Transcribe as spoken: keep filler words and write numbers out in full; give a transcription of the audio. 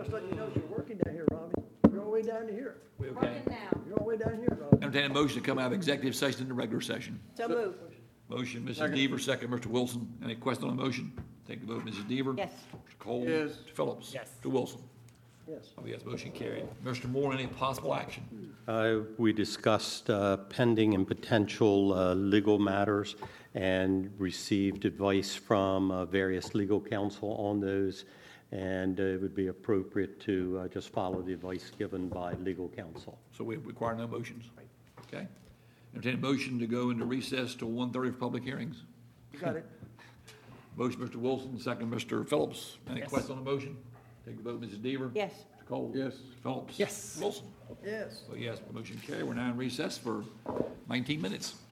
just letting you know you're working down here, Robbie. You're all the way down to here. We okay? Working now. You're all the way down here, Robbie. Entertain a motion to come out of executive session into regular session. So move. Motion, Missus Deaver, second, Mister Wilson. Any question on the motion? Take the vote, Missus Deaver. Yes. Mister Cole. Yes. Mister Phillips. Yes. Mister Wilson. Yes. Oh, yes, motion carried. Mister Moore, any possible action? Uh, We discussed uh, pending and potential uh, legal matters and received advice from uh, various legal counsel on those, and uh, it would be appropriate to uh, just follow the advice given by legal counsel. So we require no motions. Okay. Entertain a motion to go into recess till one thirty for public hearings. You got it? Motion, Mister Wilson, second, Mister Phillips. Any Yes. question on the motion? Take the vote, Missus Deaver. Yes. Mister Cole. Yes. Phillips. Yes. Wilson. Yes. So yes, motion carried. We're now in recess for nineteen minutes.